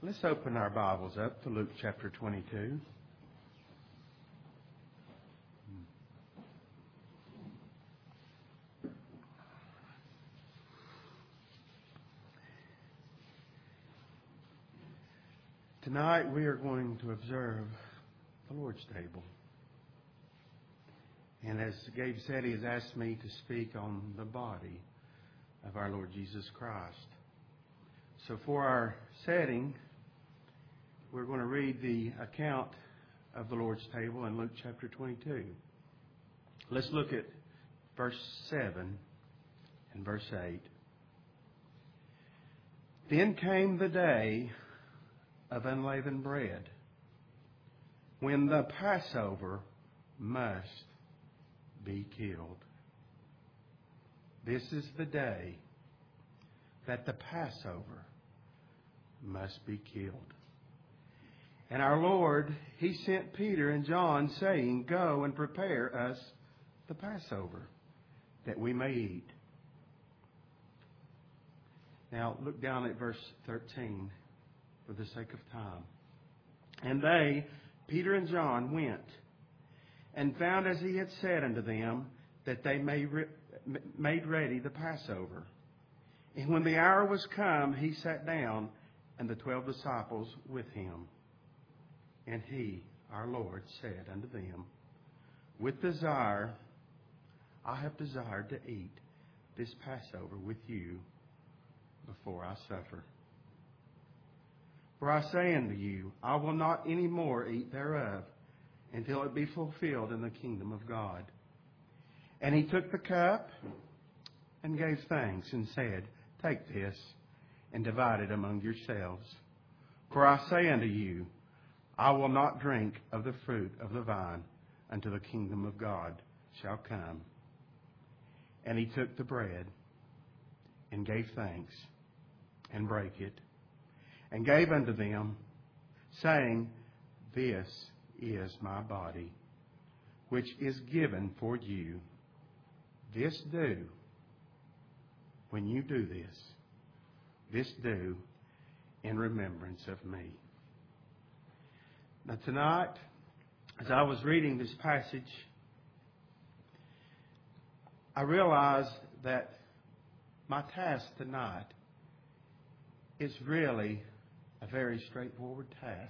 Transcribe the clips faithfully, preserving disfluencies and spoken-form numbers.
Let's open our Bibles up to Luke chapter twenty-two. Tonight we are going to observe the Lord's table. And as Gabe said, he has asked me to speak on the body of our Lord Jesus Christ. So for our setting, we're going to read the account of the Lord's table in Luke chapter twenty-two. Let's look at verse seven and verse eight. Then came the day of unleavened bread, when the Passover must be killed. This is the day that the Passover must be killed. And our Lord, He sent Peter and John, saying, Go and prepare us the Passover, that we may eat. Now look down at verse thirteen for the sake of time. And they, Peter and John, went and found as He had said unto them, that they made ready the Passover. And when the hour was come, He sat down, and the twelve disciples with Him. And He, our Lord, said unto them, With desire I have desired to eat this Passover with you before I suffer. For I say unto you, I will not any more eat thereof, until it be fulfilled in the kingdom of God. And He took the cup and gave thanks, and said, Take this, and divide it among yourselves. For I say unto you, I will not drink of the fruit of the vine until the kingdom of God shall come. And He took the bread, and gave thanks, and brake it, and gave unto them, saying, This is my body, which is given for you. This do, when you do this, this do in remembrance of me. Now tonight, as I was reading this passage, I realized that my task tonight is really a very straightforward task.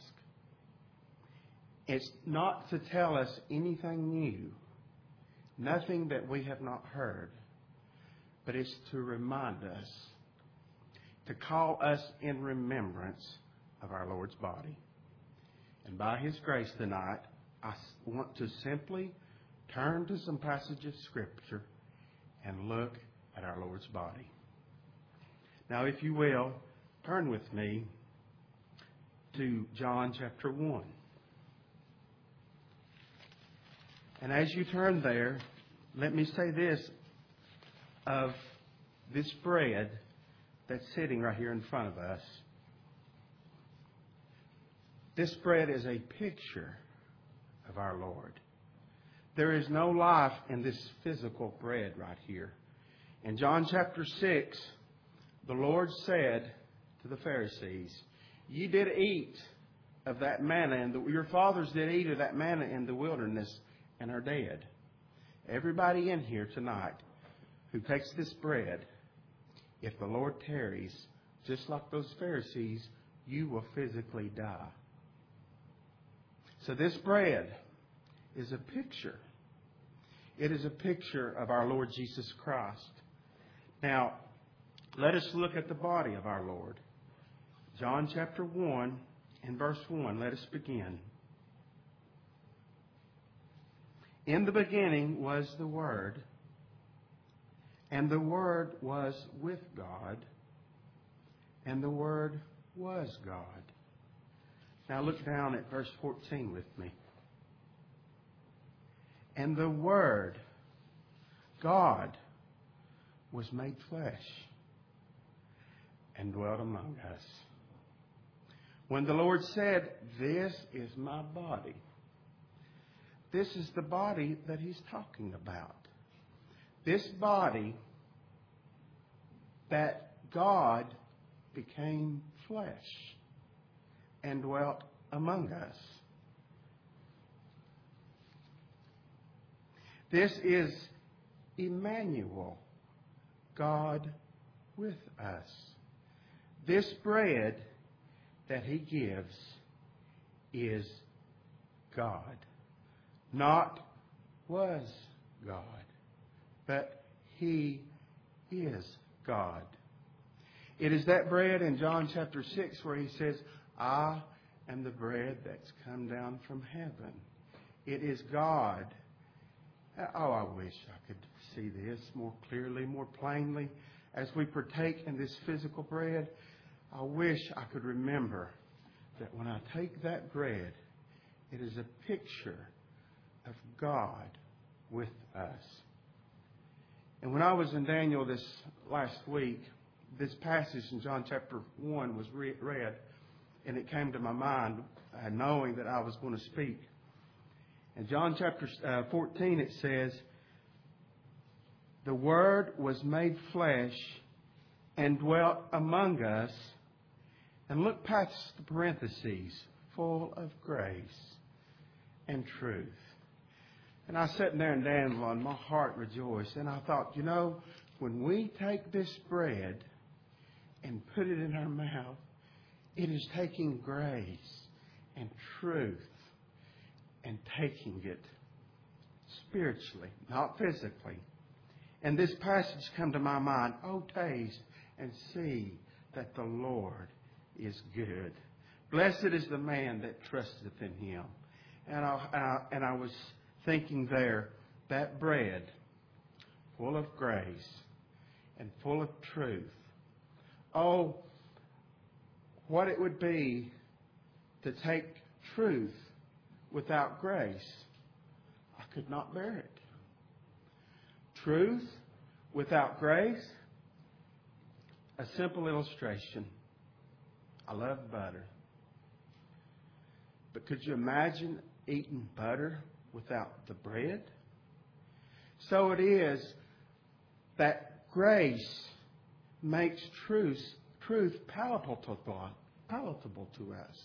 It's not to tell us anything new, nothing that we have not heard, but it's to remind us, to call us in remembrance of our Lord's body. And by His grace tonight, I want to simply turn to some passages of Scripture and look at our Lord's body. Now, if you will, turn with me to John chapter one. And as you turn there, let me say this of this bread that's sitting right here in front of us. This bread is a picture of our Lord. There is no life in this physical bread right here. In John chapter six, the Lord said to the Pharisees, Ye did eat of that manna, and the, your fathers did eat of that manna in the wilderness, and are dead. Everybody in here tonight who takes this bread, if the Lord tarries, just like those Pharisees, you will physically die. So this bread is a picture. It is a picture of our Lord Jesus Christ. Now, let us look at the body of our Lord. John chapter one and verse one. Let us begin. In the beginning was the Word, and the Word was with God, and the Word was God. Now look down at verse fourteen with me. And the Word, God, was made flesh and dwelt among us. When the Lord said, This is my body, this is the body that He's talking about. This body that God became flesh. and dwelt among us. This is Emmanuel, God with us. This bread that He gives is God. Not was God, but He is God. It is that bread in John chapter six where He says, I am the bread that's come down from heaven. It is God. Oh, I wish I could see this more clearly, more plainly. As we partake in this physical bread, I wish I could remember that when I take that bread, it is a picture of God with us. And when I was in Daniel this last week, this passage in John chapter one was re- read, and it came to my mind, uh, knowing that I was going to speak. In John chapter uh, fourteen, it says, the Word was made flesh and dwelt among us. And look past the parentheses, full of grace and truth. And I sat there in Danville and my heart rejoiced. And I thought, you know, when we take this bread and put it in our mouth, it is taking grace and truth and taking it spiritually, not physically. And this passage come to my mind, oh, taste and see that the Lord is good. Blessed is the man that trusteth in Him. And I, I, and I was thinking there, that bread full of grace and full of truth. Oh, what it would be to take truth without grace. I could not bear it. Truth without grace. A simple illustration. I love butter. But could you imagine eating butter without the bread? So it is that grace makes truth, truth palatable to, palatable to us.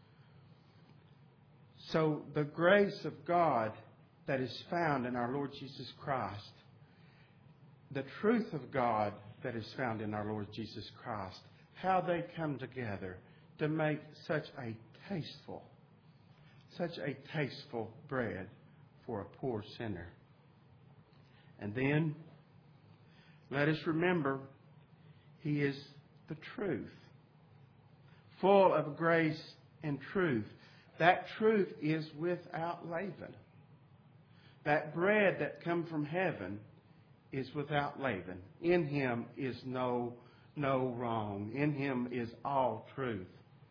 So the grace of God that is found in our Lord Jesus Christ, the truth of God that is found in our Lord Jesus Christ, how they come together to make such a tasteful, such a tasteful bread for a poor sinner. And then, let us remember, He is the truth, full of grace and truth. That truth is without leaven. That bread that comes from heaven is without leaven. In Him is no, no wrong. In Him is all truth.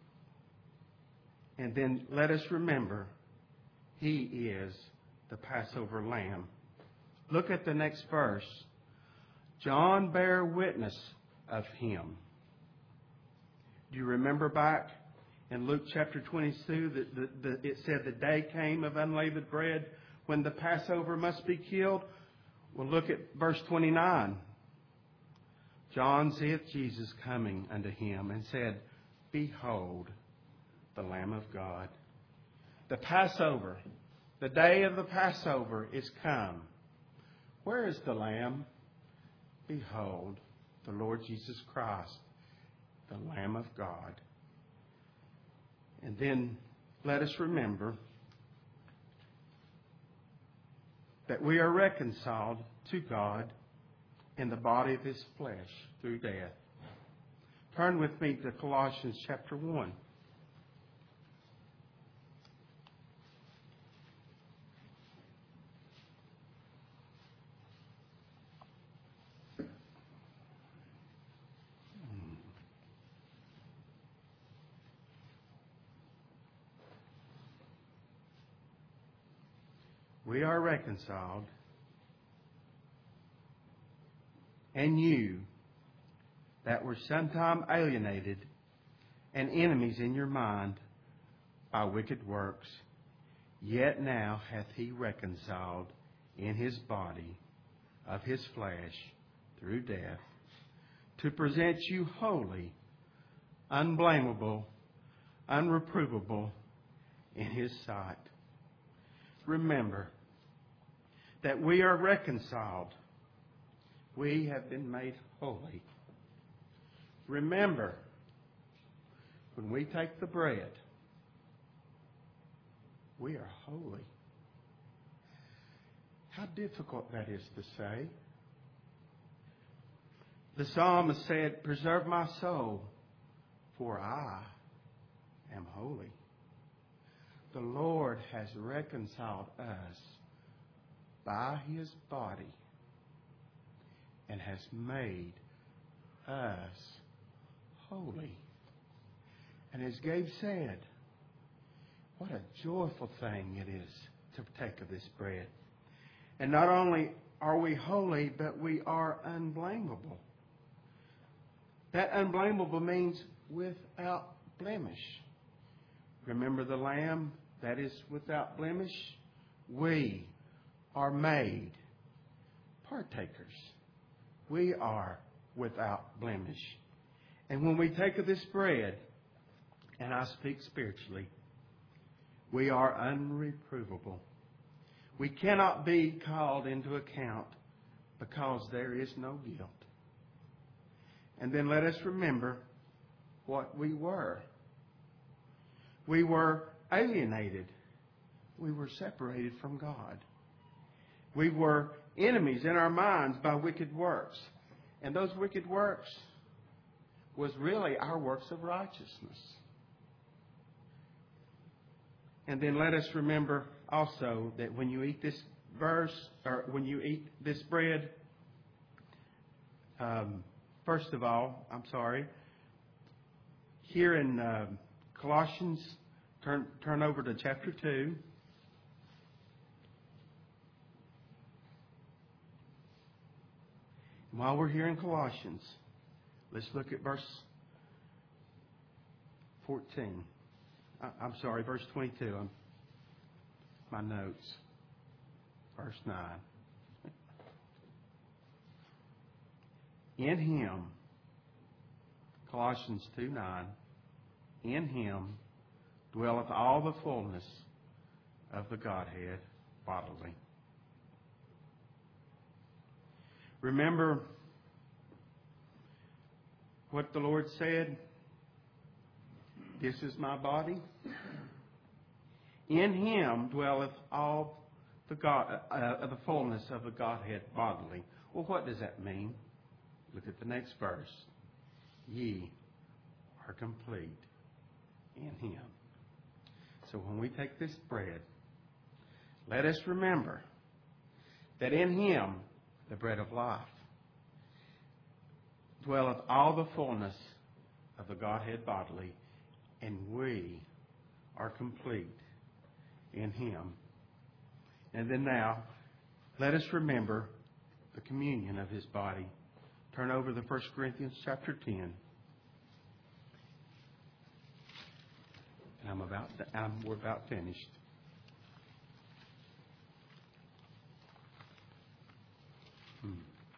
And then let us remember, He is the Passover Lamb. Look at the next verse. John bare witness of Him. Do you remember back in Luke chapter twenty-two that the, the, it said the day came of unleavened bread when the Passover must be killed? Well, look at verse twenty-nine. John seeth Jesus coming unto him and said, Behold, the Lamb of God. The Passover, the day of the Passover is come. Where is the Lamb? Behold, the Lord Jesus Christ, the Lamb of God. And then let us remember that we are reconciled to God in the body of His flesh through death. Turn with me to Colossians chapter one. We are reconciled, and you that were sometime alienated and enemies in your mind by wicked works, yet now hath He reconciled in His body of His flesh through death, to present you holy, unblameable, unreprovable in His sight. Remember that we are reconciled. We have been made holy. Remember, when we take the bread, we are holy. How difficult that is to say. The psalmist said, "Preserve my soul, for I am holy." The Lord has reconciled us by His body and has made us holy. And as Gabe said, what a joyful thing it is to partake of this bread. And not only are we holy, but we are unblameable. That unblameable means without blemish. Remember the lamb that is without blemish? We are made partakers. We are without blemish. And when we take of this bread, and I speak spiritually, we are unreprovable. We cannot be called into account because there is no guilt. And then let us remember what we were. We were alienated. We were separated from God. We were enemies in our minds by wicked works. And those wicked works was really our works of righteousness. And then let us remember also that when you eat this verse, or when you eat this bread, um, first of all, I'm sorry, here in uh, Colossians, turn turn over to chapter two. And while we're here in Colossians, let's look at verse fourteen. I, I'm sorry, verse twenty-two. I'm, my notes. Verse nine. In Him, Colossians two nine, in Him dwelleth all the fullness of the Godhead bodily. Remember what the Lord said? This is my body. In Him dwelleth all the God, uh, the fullness of the Godhead bodily. Well, what does that mean? Look at the next verse. Ye are complete in Him. So when we take this bread, let us remember that in Him, the bread of life, dwelleth all the fullness of the Godhead bodily, and we are complete in Him. And then now, let us remember the communion of His body. Turn over to First Corinthians chapter ten. And I'm about to, I'm, we're about finished. Hmm.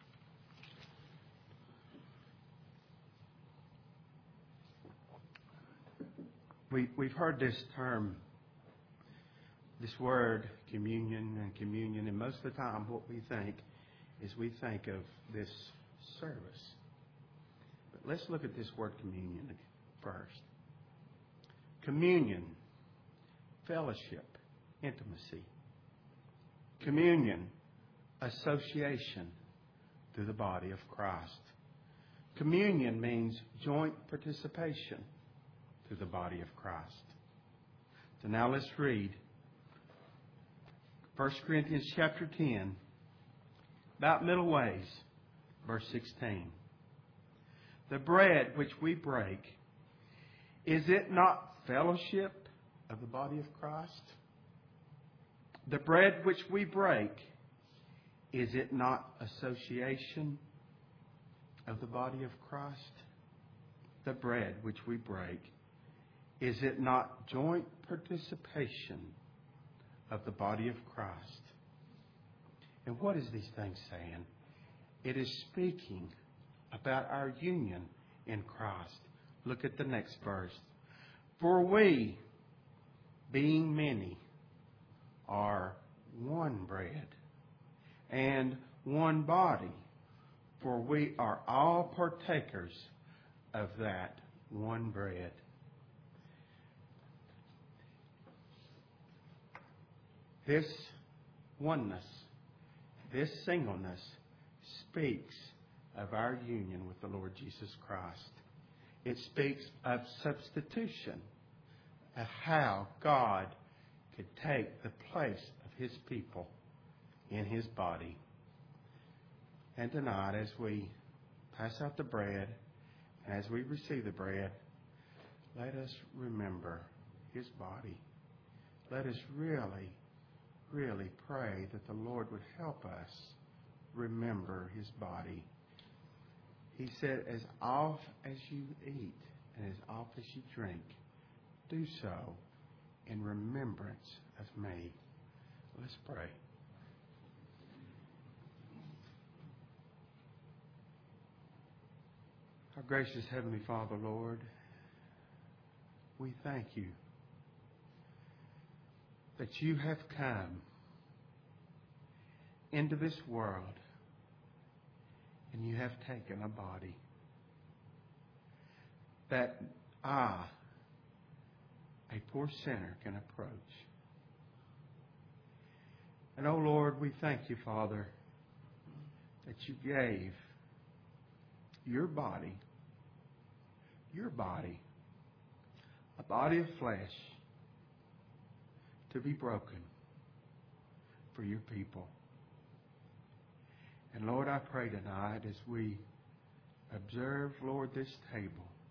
We, we've heard this term, this word, communion and communion, and most of the time what we think is we think of this service. But let's look at this word communion first. Communion, fellowship, intimacy. Communion, association through the body of Christ. Communion means joint participation through the body of Christ. So now let's read First Corinthians chapter ten, about middle ways, verse sixteen. The bread which we break, is it not fellowship of the body of Christ? The bread which we break, is it not association of the body of Christ? The bread which we break, is it not joint participation of the body of Christ? And what is these things saying? It is speaking about our union in Christ. Look at the next verse. For we, being many, are one bread and one body, for we are all partakers of that one bread. This oneness, this singleness, speaks of our union with the Lord Jesus Christ. It speaks of substitution, of how God could take the place of His people in His body. And tonight, as we pass out the bread, and as we receive the bread, let us remember His body. Let us really, really pray that the Lord would help us remember His body. He said, as oft as you eat and as oft as you drink, do so in remembrance of me. Let's pray. Our gracious Heavenly Father, Lord, we thank you that you have come into this world and you have taken a body that I, a poor sinner, can approach. And, oh Lord, we thank you, Father, that you gave your body, your body, a body of flesh, to be broken for your people. And Lord, I pray tonight as we observe, Lord, this table,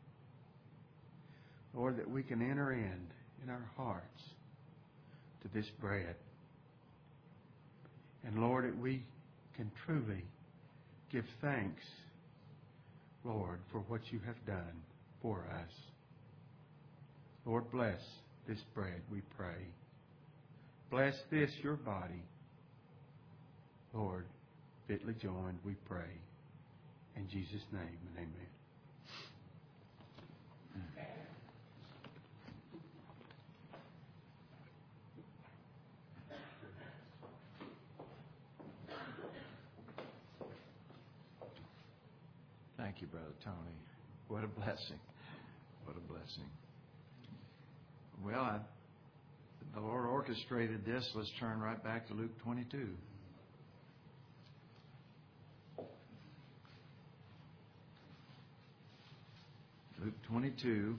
Lord, that we can enter in, in our hearts to this bread. And Lord, that we can truly give thanks, Lord, for what you have done for us. Lord, bless this bread, we pray. Bless this, your body. Lord, fitly joined, we pray. In Jesus' name and amen. Thank you, Brother Tony. What a blessing. What a blessing. Well, I, the Lord orchestrated this. Let's turn right back to Luke twenty-two. Luke twenty-two.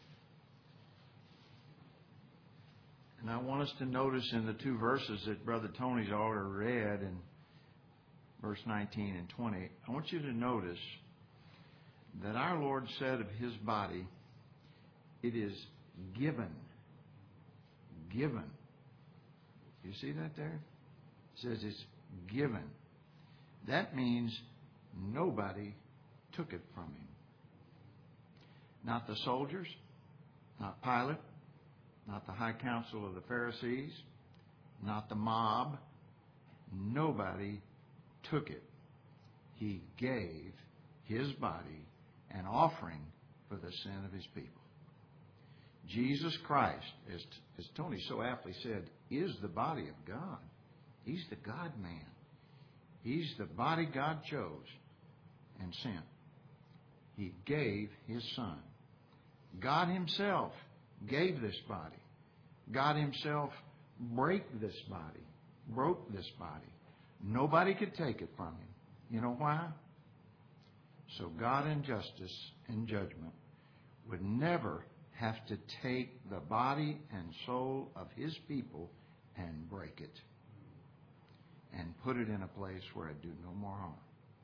And I want us to notice in the two verses that Brother Tony's already read in verse nineteen and twenty, I want you to notice that our Lord said of His body, it is given. Given. You see that there? It says it's given. That means nobody took it from Him. Not the soldiers, not Pilate, not the high council of the Pharisees, not the mob. Nobody took it. He gave His body an offering for the sin of His people. Jesus Christ, as, as Tony so aptly said, is the body of God. He's the God-man. He's the body God chose and sent. He gave His Son. God Himself gave this body. God Himself broke this body. Broke this body. Nobody could take it from Him. You know why? So God in justice and judgment would never have to take the body and soul of His people and break it and put it in a place where it do no more harm.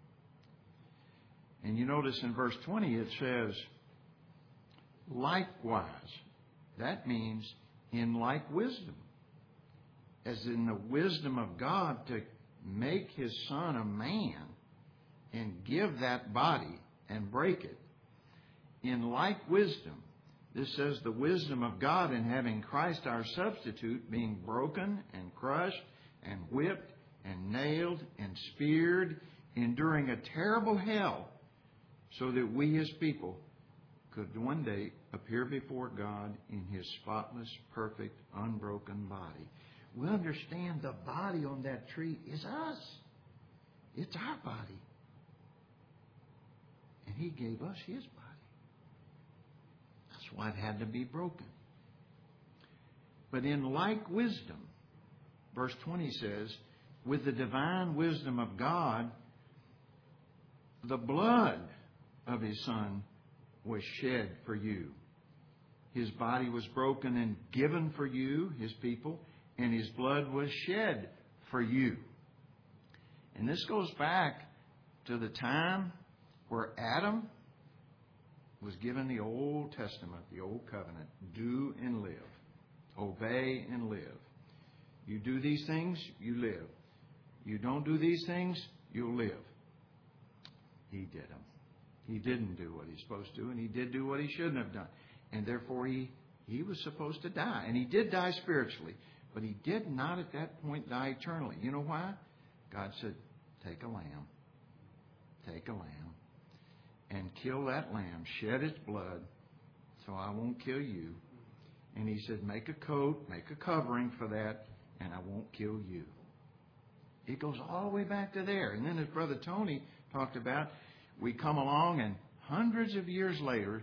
And you notice in verse twenty it says, likewise. That means in like wisdom. As in the wisdom of God to make His Son a man and give that body and break it. In like wisdom, this says the wisdom of God in having Christ our substitute being broken and crushed and whipped and nailed and speared, enduring a terrible hell, so that we His people could one day appear before God in His spotless, perfect, unbroken body. We understand the body on that tree is us. It's our body. And He gave us His body. That's why it had to be broken. But in like wisdom, verse twenty says, with the divine wisdom of God, the blood of His Son was shed for you. His body was broken and given for you, His people, and His blood was shed for you. And this goes back to the time where Adam was given the Old Testament, the Old Covenant. Do and live. Obey and live. You do these things, you live. You don't do these things, you'll live. He did them. He didn't do what he's supposed to, and he did do what he shouldn't have done. And therefore, he, he was supposed to die. And he did die spiritually, but he did not at that point die eternally. You know why? God said, take a lamb. Take a lamb. And kill that lamb. Shed its blood so I won't kill you. And he said, make a coat, make a covering for that, and I won't kill you. It goes all the way back to there. And then as Brother Tony talked about, we come along and hundreds of years later,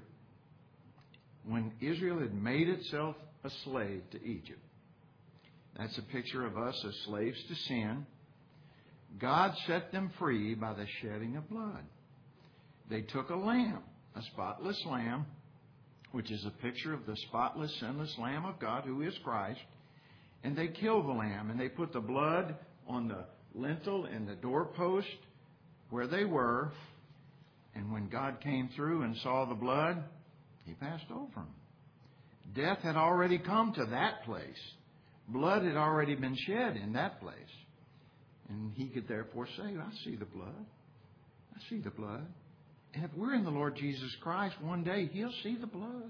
when Israel had made itself a slave to Egypt, that's a picture of us as slaves to sin, God set them free by the shedding of blood. They took a lamb, a spotless lamb, which is a picture of the spotless, sinless Lamb of God, who is Christ, and they killed the lamb, and they put the blood on the lintel and the doorpost where they were, and when God came through and saw the blood, He passed over them. Death had already come to that place. Blood had already been shed in that place. And He could therefore say, I see the blood. I see the blood. And if we're in the Lord Jesus Christ, one day He'll see the blood.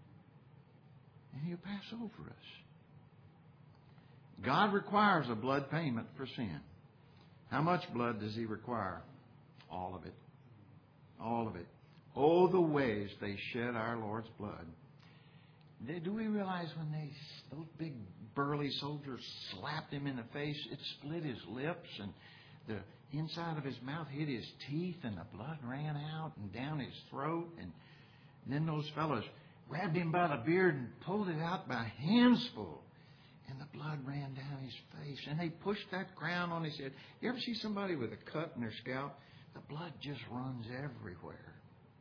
And He'll pass over us. God requires a blood payment for sin. How much blood does He require? All of it. All of it. Oh, the ways they shed our Lord's blood. Do we realize when they, those big burly soldiers slapped Him in the face, it split His lips and the inside of His mouth hit His teeth and the blood ran out and down His throat. And then those fellows grabbed Him by the beard and pulled it out by handsful. And the blood ran down His face. And they pushed that crown on His head. You ever see somebody with a cut in their scalp? The blood just runs everywhere.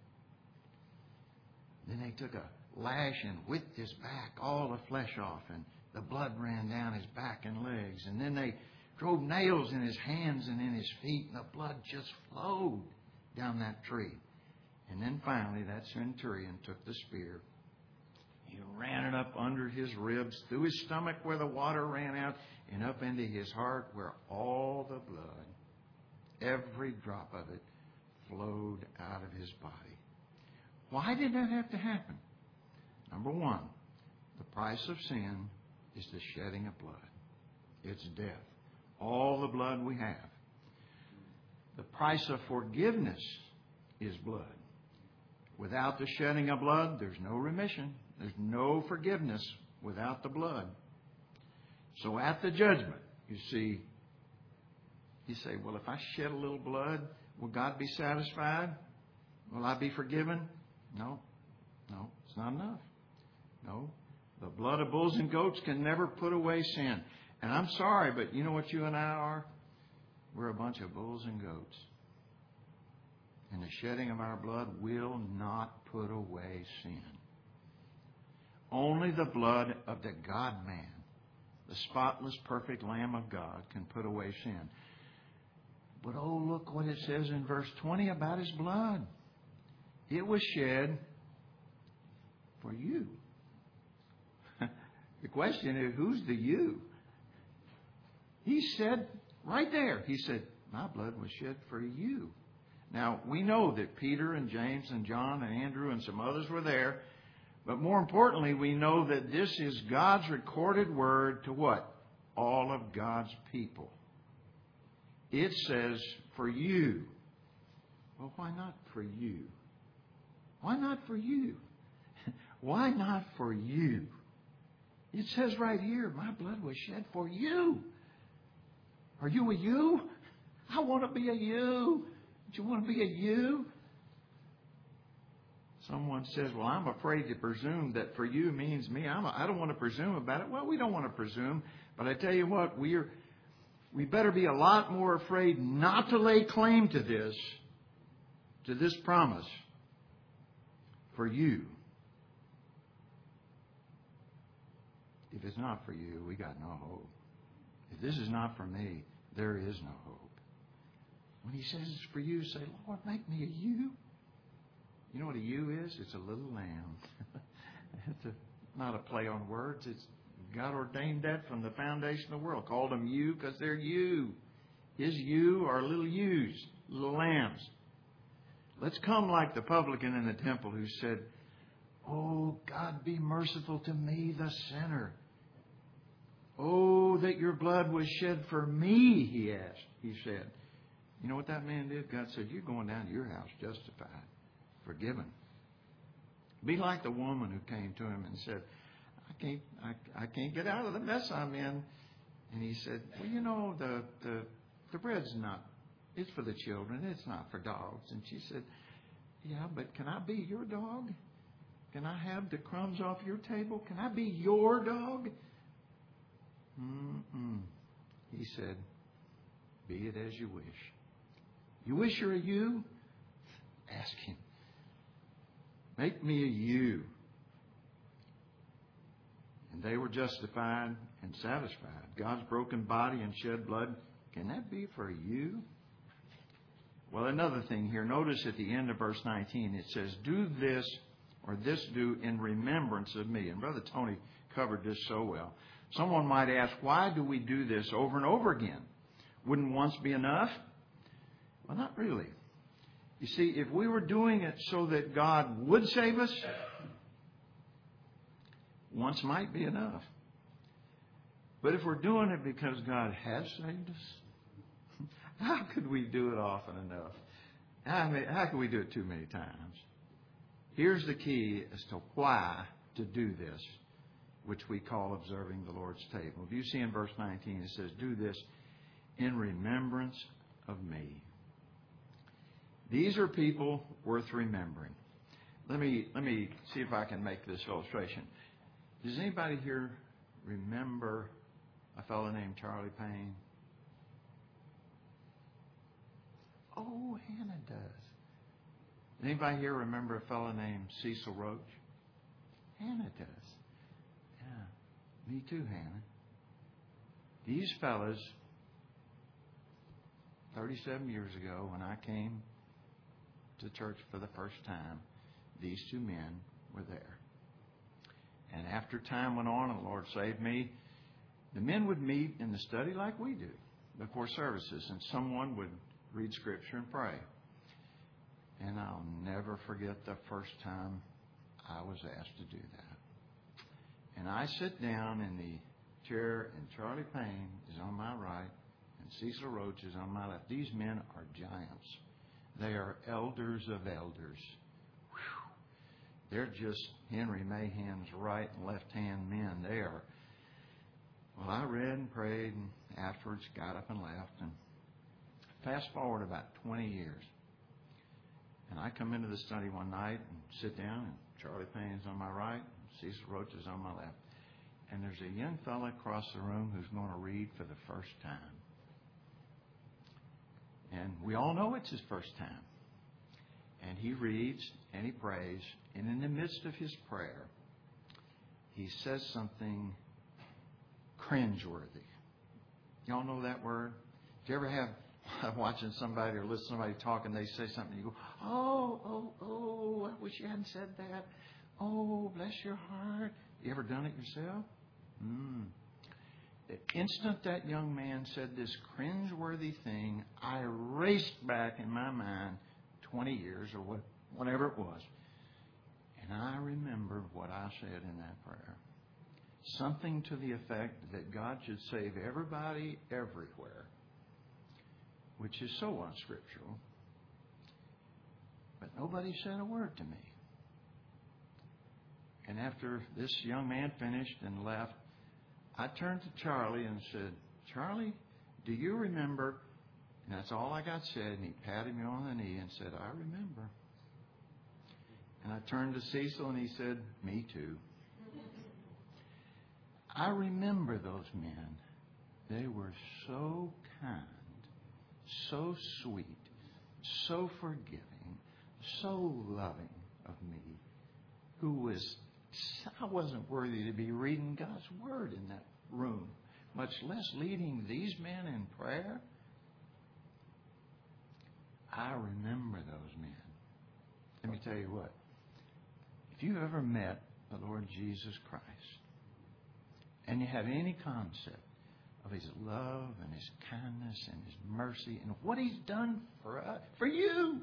Then they took a lash and whipped His back, all the flesh off, and the blood ran down His back and legs. And then they drove nails in His hands and in His feet, and the blood just flowed down that tree. And then finally that centurion took the spear. He ran it up under His ribs, through His stomach where the water ran out, and up into His heart where all the blood, every drop of it, flowed out of His body. Why did that have to happen? Number one, the price of sin is the shedding of blood. It's death. All the blood we have. The price of forgiveness is blood. Without the shedding of blood, there's no remission. There's no forgiveness without the blood. So at the judgment, you see, you say, well, if I shed a little blood, will God be satisfied? Will I be forgiven? No. No, it's not enough. No. The blood of bulls and goats can never put away sin. And I'm sorry, but you know what you and I are? We're a bunch of bulls and goats. And the shedding of our blood will not put away sin. Only the blood of the God-man, the spotless, perfect Lamb of God, can put away sin. But oh, look what it says in verse twenty about His blood. It was shed for you. The question is, who's the you? He said right there, He said, my blood was shed for you. Now, we know that Peter and James and John and Andrew and some others were there. But more importantly, we know that this is God's recorded word to what? All of God's people. It says, for you. Well, why not for you? Why not for you? Why not for you? It says right here, my blood was shed for you. Are you a you? I want to be a you. Do you want to be a you? Someone says, well, I'm afraid to presume that for you means me. I'm a, I don't want to presume about it. Well, we don't want to presume. But I tell you what, we're, we better be a lot more afraid not to lay claim to this, to this promise for you. If it's not for you, we got no hope. If this is not for me, there is no hope. When He says it's for you, say, Lord, make me a you. You know what a ewe is? It's a little lamb. It's a, not a play on words. It's God ordained that from the foundation of the world. Called them ewe because they're ewe. His ewe are little ewes, little lambs. Let's come like the publican in the temple who said, oh, God, be merciful to me, the sinner. Oh, that your blood was shed for me, he asked. He said. You know what that man did? God said, you're going down to your house justified, forgiven. Be like the woman who came to him and said, I can't, I, I can't get out of the mess I'm in. And he said, well, you know, the, the, the bread's not, it's for the children. It's not for dogs. And she said, yeah, but can I be your dog? Can I have the crumbs off your table? Can I be your dog? Mm-mm. He said, be it as you wish. You wish you're a you? Ask Him. Make me a you. And they were justified and satisfied. God's broken body and shed blood, can that be for you? Well, another thing here. Notice at the end of verse nineteen, it says, do this or this do in remembrance of me. And Brother Tony covered this so well. Someone might ask, why do we do this over and over again? Wouldn't once be enough? Well, not really. You see, if we were doing it so that God would save us, once might be enough. But if we're doing it because God has saved us, how could we do it often enough? How, may, how could we do it too many times? Here's the key as to why to do this, which we call observing the Lord's table. If you see in verse nineteen, it says, do this in remembrance of me. These are people worth remembering. Let me, let me see if I can make this illustration. Does anybody here remember a fellow named Charlie Payne? Oh, Hannah does. Anybody here remember a fellow named Cecil Roach? Hannah does. Yeah, me too, Hannah. These fellas, thirty-seven years ago, when I came to church for the first time, these two men were there. And after time went on and the Lord saved me, the men would meet in the study like we do before services, and someone would read Scripture and pray. And I'll never forget the first time I was asked to do that. And I sit down in the chair, and Charlie Payne is on my right, and Cecil Roach is on my left. These men are giants. They are elders of elders. Whew. They're just Henry Mahan's right and left-hand men. They are. Well, I read and prayed, and afterwards got up and left. And fast forward about twenty years. And I come into the study one night and sit down, and Charlie Payne's on my right, and Cecil Roach is on my left. And there's a young fellow across the room who's going to read for the first time. And we all know it's his first time. And he reads and he prays, and in the midst of his prayer, he says something cringeworthy. Y'all know that word? Do you ever have, watching somebody or listen to somebody talk, and they say something, you go, oh, oh, oh, I wish you hadn't said that. Oh, bless your heart. You ever done it yourself? Hmm. The instant that young man said this cringeworthy thing, I raced back in my mind twenty years or what, whatever it was. And I remembered what I said in that prayer. Something to the effect that God should save everybody everywhere, which is so unscriptural. But nobody said a word to me. And after this young man finished and left, I turned to Charlie and said, Charlie, do you remember? And that's all I got said. And he patted me on the knee and said, I remember. And I turned to Cecil and he said, me too. I remember those men. They were so kind, so sweet, so forgiving, so loving of me, who was, I wasn't worthy to be reading God's Word in that room, much less leading these men in prayer. I remember those men. Let me tell you what. If you ever met the Lord Jesus Christ and you have any concept of His love and His kindness and His mercy and what He's done for us, for you,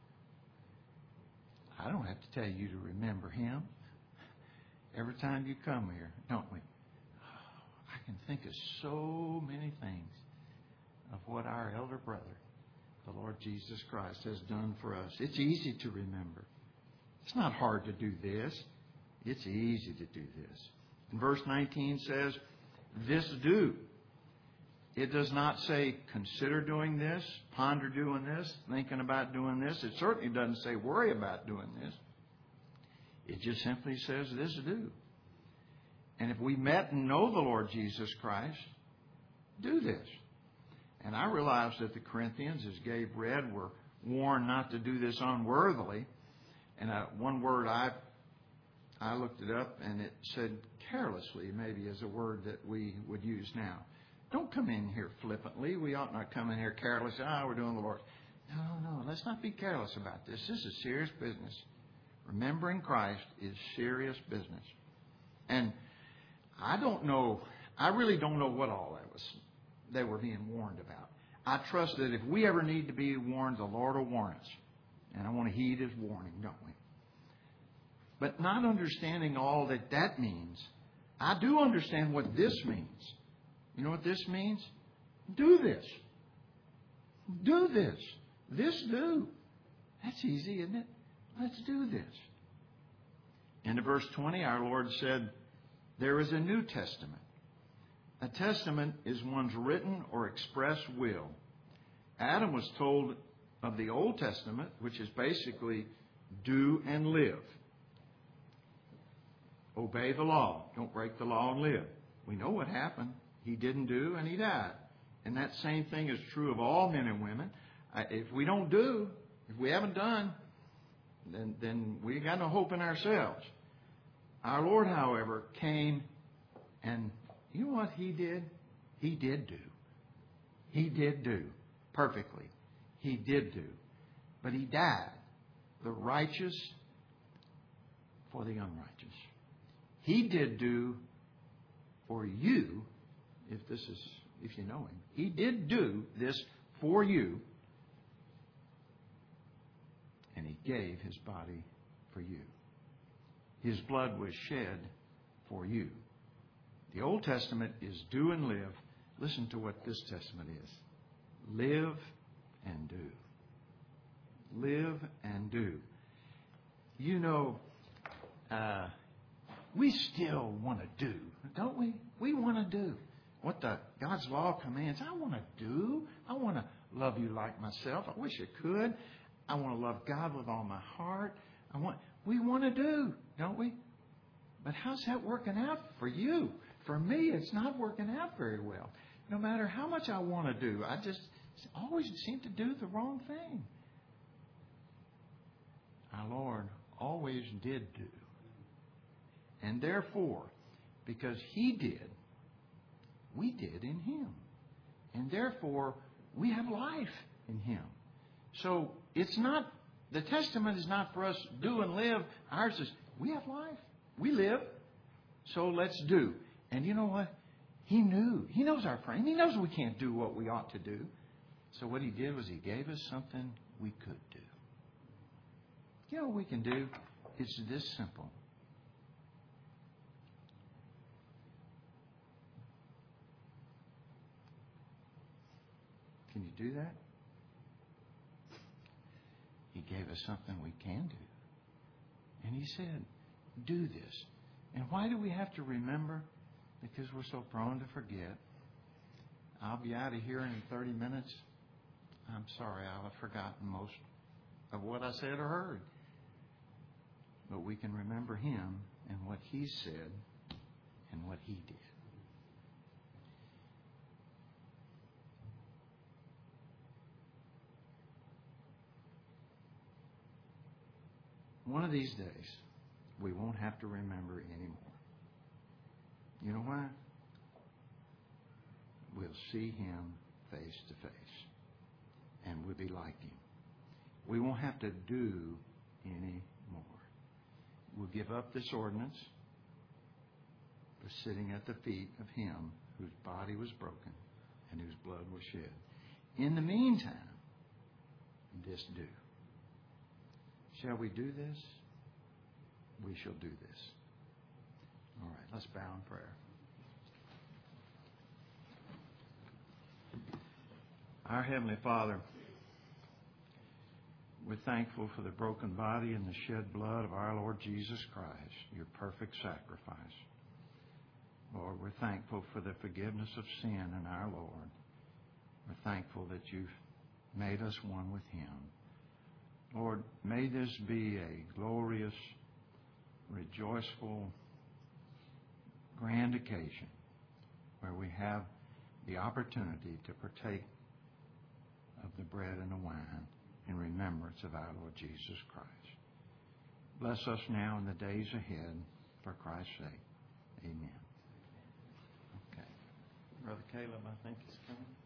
I don't have to tell you to remember Him. Every time you come here, don't we? I can think of so many things of what our elder brother, the Lord Jesus Christ, has done for us. It's easy to remember. It's not hard to do this. It's easy to do this. And verse nineteen says, this do. It does not say, consider doing this, ponder doing this, thinking about doing this. It certainly doesn't say, worry about doing this. It just simply says, this do. And if we met and know the Lord Jesus Christ, do this. And I realized that the Corinthians, as Gabe read, were warned not to do this unworthily. And uh, one word I I looked it up, and it said carelessly, maybe is a word that we would use now. Don't come in here flippantly. We ought not come in here carelessly. Ah, we're doing the Lord. No, no, let's not be careless about this. This is serious business. Remembering Christ is serious business. And I don't know, I really don't know what all that was they were being warned about. I trust that if we ever need to be warned, the Lord will warn us. And I want to heed His warning, don't we? But not understanding all that that means, I do understand what this means. You know what this means? Do this. Do this. This do. That's easy, isn't it? Let's do this. Into verse twenty, our Lord said, there is a New Testament. A testament is one's written or expressed will. Adam was told of the Old Testament, which is basically do and live. Obey the law. Don't break the law and live. We know what happened. He didn't do and he died. And that same thing is true of all men and women. If we don't do, if we haven't done, then, then we got no hope in ourselves. Our Lord, however, came and you know what He did? He did do. He did do perfectly. He did do. But He died, the righteous for the unrighteous. He did do for you, if this is, if you know Him. He did do this for you, and He gave His body for you. His blood was shed for you. The Old Testament is do and live. Listen to what this Testament is. Live and do. Live and do. You know, uh, we still want to do, don't we? We want to do what the God's law commands. I want to do. I want to love you like myself. I wish I could. I want to love God with all my heart. I want. We want to do, don't we? But how's that working out for you? For me, it's not working out very well. No matter how much I want to do, I just always seem to do the wrong thing. Our Lord always did do. And therefore, because He did, we did in Him. And therefore, we have life in Him. So it's not, the testament is not for us do and live. Ours is, we have life. We live. So let's do. And you know what? He knew. He knows our frame. He knows we can't do what we ought to do. So what He did was He gave us something we could do. You know what we can do? It's this simple. Can you do that? He gave us something we can do. And He said, do this. And why do we have to remember? Because we're so prone to forget. I'll be out of here in thirty minutes. I'm sorry, I'll have forgotten most of what I said or heard. But we can remember Him and what He said and what He did. One of these days, we won't have to remember anymore. You know why? We'll see Him face to face, and we'll be like Him. We won't have to do any more. We'll give up this ordinance of sitting at the feet of Him whose body was broken and whose blood was shed. In the meantime, this do. Shall we do this? We shall do this. All right, let's bow in prayer. Our Heavenly Father, we're thankful for the broken body and the shed blood of our Lord Jesus Christ, your perfect sacrifice. Lord, we're thankful for the forgiveness of sin in our Lord. We're thankful that you've made us one with Him. Lord, may this be a glorious, rejoiceful, grand occasion where we have the opportunity to partake of the bread and the wine in remembrance of our Lord Jesus Christ. Bless us now in the days ahead for Christ's sake. Amen. Okay. Brother Caleb, I think, is coming.